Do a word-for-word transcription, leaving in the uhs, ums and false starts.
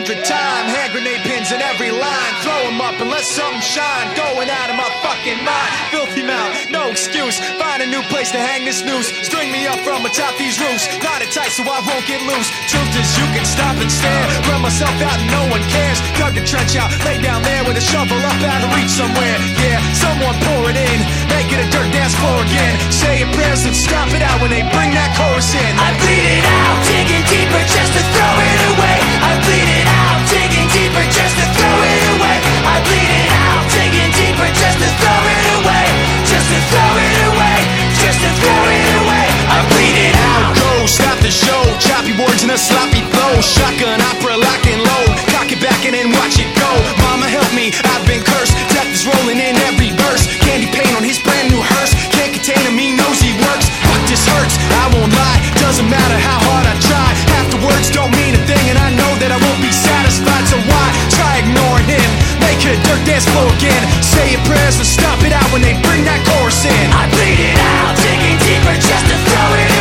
hundred time. Hand grenade pins in every line. Throw them up and let something shine. Going out of my fucking mind. Filthy mouth, no excuse. Find a new place to hang this noose. String me up from atop these roofs. Knot it tight so I won't get loose. Truth is you can stop and stare. Run myself out and no one cares. Dug the trench out, lay down there with a shovel up out of reach somewhere. Yeah, someone pour it in. Make it a dirt dance floor again. Say your prayers and stop it out when they bring that chorus in. I bleed it out, digging deeper just to throw it away. I bleed it out, digging deeper just to throw it away. I bleed it out, digging deeper just to throw it away. Just to throw it away, just to throw it away. I bleed it out. Go, stop the show. Choppy words and a sloppy flow. Shotgun opera, lock and load. Cock it back and then watch it go. Mama help me, I've been cursed. Death is rolling in every verse. Candy paint on his brand new hearse. Can't contain him, he knows he works. Fuck, this hurts, I won't lie. Doesn't matter how hard I try. Half the words don't mean a thing, and I know that I won't be satisfied. So why try ignoring him? Make it a dirt dance floor again. Say your prayers and stop it out when they bring that chorus in. I bleed it out, digging deeper just to throw it away.